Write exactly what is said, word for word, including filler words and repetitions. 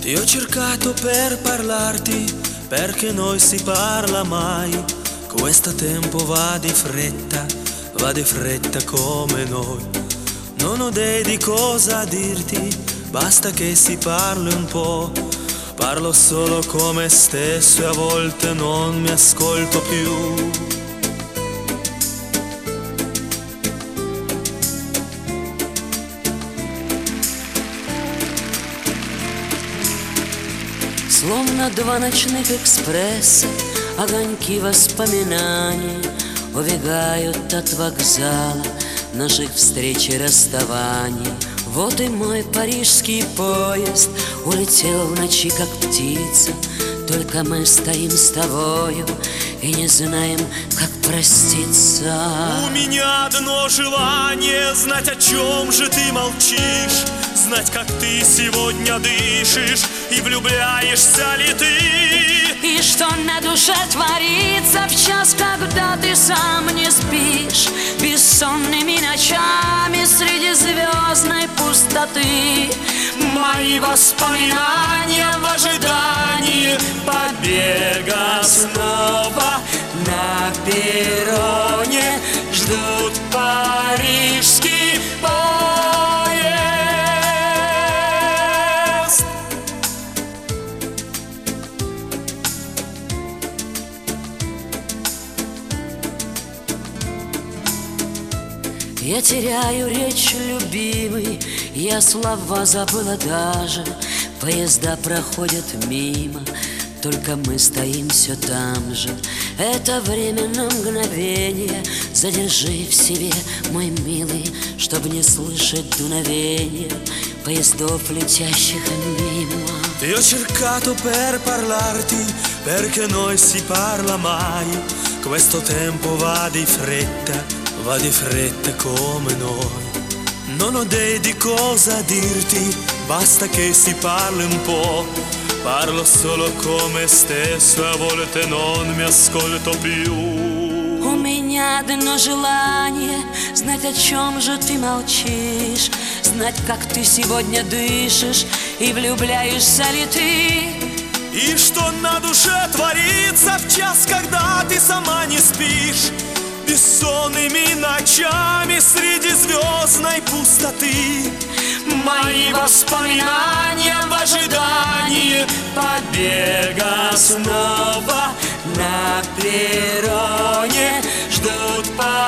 Ti ho cercato per parlarti, perché noi si parla mai. Questo tempo va di fretta, va di fretta come noi. Non ho idea di cosa dirti, basta che si parli un po'. Parlo solo con me stesso e a volte non mi ascolto più. Словно два ночных экспресса, огоньки воспоминаний убегают от вокзала наших встреч и расставаний. Вот и мой парижский поезд улетел в ночи, как птица. Только мы стоим с тобою и не знаем, как проститься. У меня одно желание — знать, о чем же ты молчишь, знать, как ты сегодня дышишь и влюбляешься ли ты. И что на душе творится в час, когда ты сам не спишь, бессонными ночами среди звездной пустоты. Мои воспоминания в ожидании побега снова на перроне ждут парижский поезд. Я теряю речь, любимый, я слова забыла даже. Поезда проходят мимо, только мы стоим все там же. Это время на мгновение, задержи в себе, мой милый, чтобы не слышать дуновения поездов, летящих мимо. Ti ho cercato per parlarti, perché noi si parla mai. Questo tempo va di fretta, va di fretta come noi. Non ho idea di cosa dirti, basta che si parli un po'. Parlo solo con me stesso e a volte non mi ascolto più. У меня одно желание — знать, о чем же ты молчишь, знать, как ты сегодня дышишь и влюбляешься ли ты. И что на душе творится в час, когда ты сама не спишь, бессонными ночами среди звездной пустоты. Мои воспоминания в ожидании побега снова на перроне ждут.